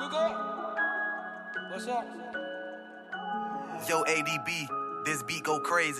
What's up? Yo, ADB, this beat go crazy.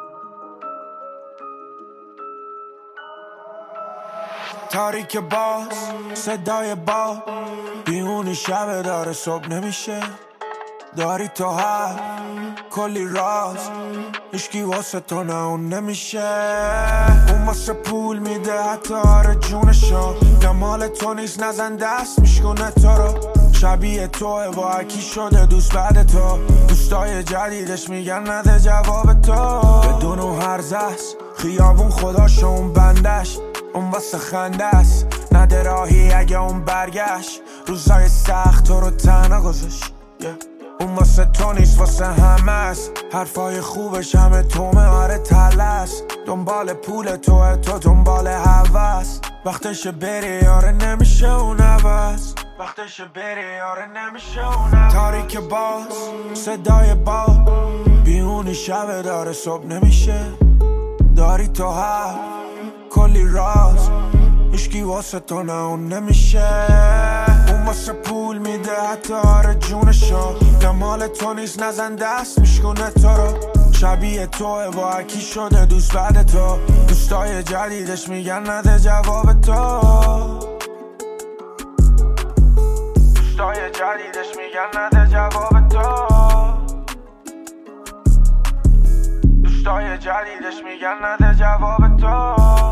تاریک باز صدای باد بیهونی شب داره صبح نمیشه داری تو حرف کلی راز هیچکی واسه تو نه اون نمیشه اون واسه پول میده حتی آره جونشو مال تو نیست نزن دست میشکنه تو رو شبیه توه با اکی شده دوست بعد تو دوستای جدیدش میگن نده جواب تو بدون اون هرزست خیابون خداشو اون بندش اون واسه خنده است نده راهی اگه اون برگشت روزای سخت تو رو تنها گذاشت اون واسه تو نیست واسه همه است حرفای خوبش همه تومه آره تلس دنبال پول توه تو دنبال هوس وقتش بری آره نمیشه اون عوض وقتش بری آره نمیشه اون عوض تاریک باز صدای باد بیهونی شب داره صبح نمیشه داری تو حرف کلی راز هیچکی واسه تو نه اون نمیشه اون واسه پول میده حتی آره جونشو مال تو نیست نزن دست میشکنه تو رو شبیه توه با اکی شده دوست بعد تو دوستای جدیدش میگن نده جواب تو دوستای جدیدش میگن نده جواب تو دوستای جدیدش میگن نده جواب تو